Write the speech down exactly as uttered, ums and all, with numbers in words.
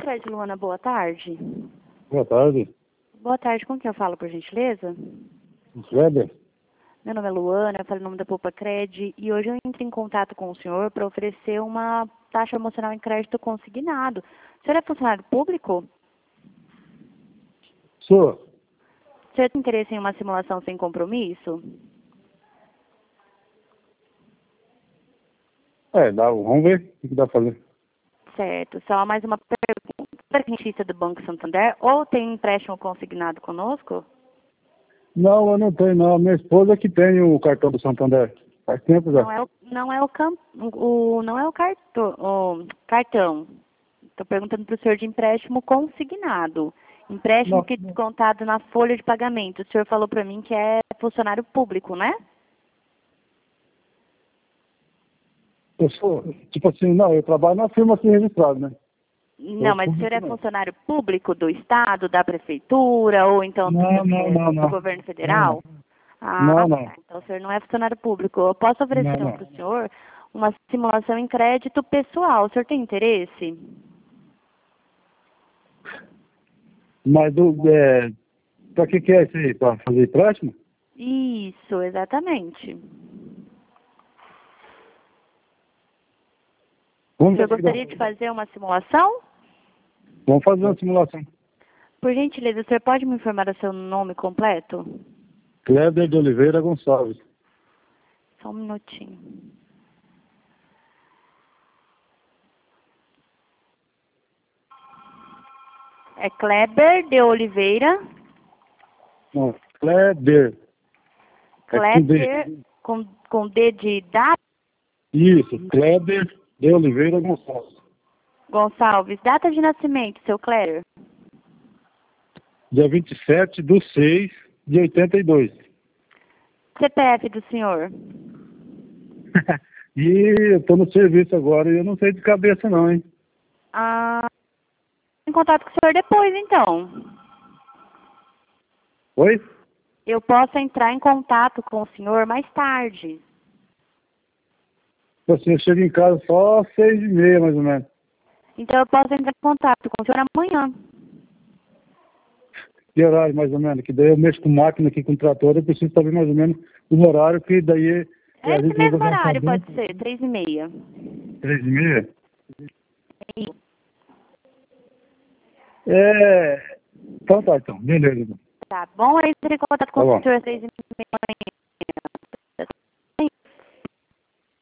Fred Luana, boa tarde. Boa tarde. Boa tarde, com quem eu falo, por gentileza? Kleber? Meu nome é Luana, eu falo em nome da Poupa Cred e hoje eu entro em contato com o senhor para oferecer uma taxa emocional em crédito consignado. O senhor é funcionário público? Sou. O senhor tem interesse em uma simulação sem compromisso? É, dá, vamos ver o que dá pra fazer. Certo. Só mais uma pergunta. Você é rentista do Banco Santander ou tem empréstimo consignado conosco? Não, eu não tenho não. Minha esposa que tem o cartão do Santander. Faz tempo já. Não é o, não é o, cam, o, não é o, cartão, o cartão. Estou perguntando para o senhor de empréstimo consignado. Empréstimo Não, que é descontado na folha de pagamento. O senhor falou para mim que é funcionário público, né? eu sou, tipo assim, não, eu trabalho na firma aqui registrada, né? Não, Sou mas o senhor público é não. funcionário público do Estado, da Prefeitura ou então do, Não, não, é, não, do não. governo Não, não. federal? Ah, Não, não. tá. Então o senhor não é funcionário público. Eu posso oferecer Não, então não. para o senhor uma simulação em crédito pessoal. O senhor tem interesse? Mas do, é, pra que que é isso aí? Pra fazer empréstimo? Isso, exatamente. O Vamos senhor ver se dá. gostaria de fazer uma simulação? Vamos fazer uma simulação. Por gentileza, o senhor pode me informar o seu nome completo? Kleber de Oliveira Gonçalves. Só um minutinho. É Kleber de Oliveira. Não, Kleber. É com D. Kleber com, com D de data. Isso, Kleber de Oliveira Gonçalves. Gonçalves. Data de nascimento, seu Kleber. Dia vinte e sete de seis de oitenta e dois. C P F do senhor. E eu tô no serviço agora e eu não sei de cabeça não, hein? Ah, em contato com o senhor depois, então. Oi? Eu posso entrar em contato com o senhor mais tarde. Assim, eu chego em casa só às seis e meia, mais ou menos. Então eu posso entrar em contato com o senhor amanhã. Que horário, mais ou menos? Que daí eu mexo com máquina aqui, com trator, eu preciso saber mais ou menos o horário, que daí é, a Esse gente vai mesmo levar um horário padrão. pode ser, três e meia. Três e meia? É... Então tá, então. Beleza, então. Tá bom? Eu entrei em contato com Tá o bom. senhor às três e meia.